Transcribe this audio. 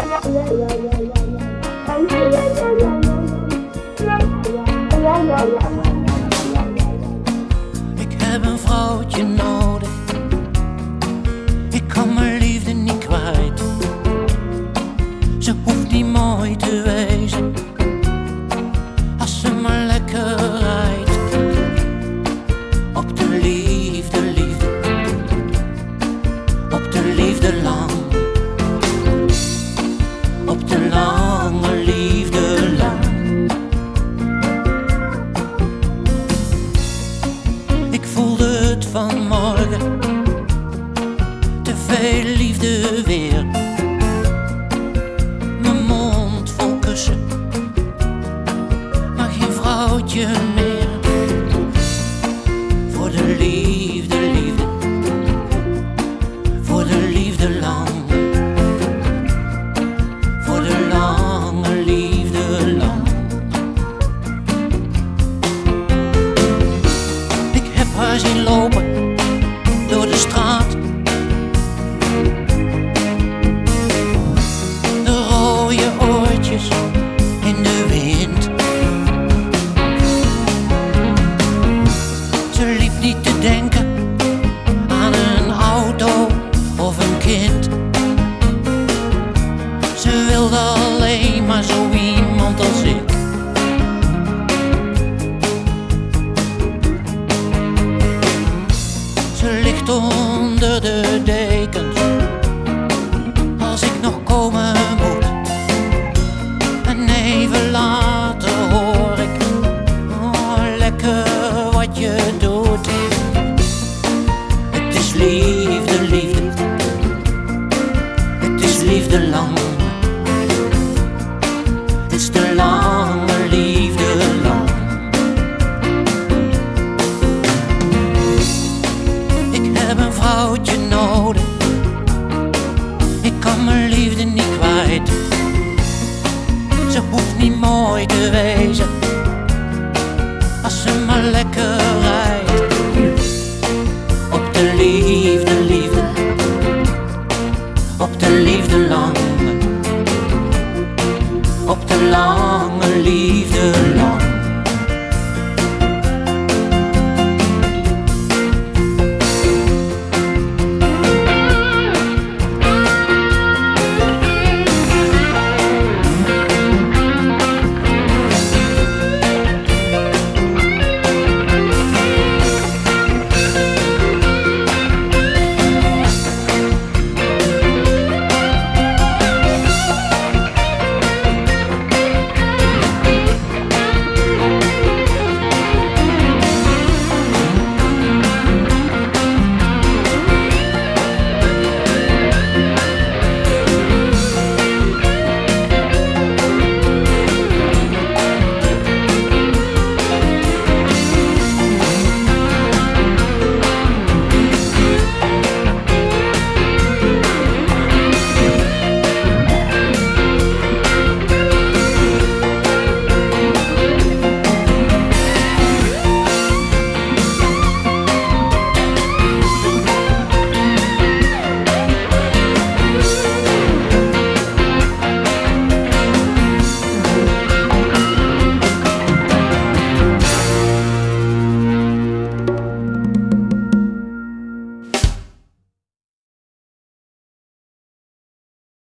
Ik heb een vrouwtje nodig, ik kan mijn liefde niet kwijt. Ze hoeft niet mooi te wezen, als ze maar lekker rijdt. Op de liefde, liefde, op de liefde lang. Op de lange liefde lang. Ik voelde het vanmorgen, te veel liefde weer. Mijn mond vol kussen, maar geen vrouwtje meer. Voor de liefde, liefde, voor de liefde lang. Voor de lange liefde lang. Ik heb haar zien lopen door de straat. De rode oortjes in de wind. Ze liep niet te denken aan een auto of een kind. Ze wilde alleen maar zo iemand als ik. Ze ligt onder de dekens, als ik nog komen moet. En even later hoor ik, oh lekker wat je doet. Het is liefde, liefde, het is liefde lang. Het is de lange liefde lang. Ik heb een vrouwtje nodig, ik kan mijn liefde niet kwijt. Ze hoeft niet mooi te wezen, als ze maar lekker rijdt. Op de liefde, liefde, op de liefde lang. Op de lange liefde lang.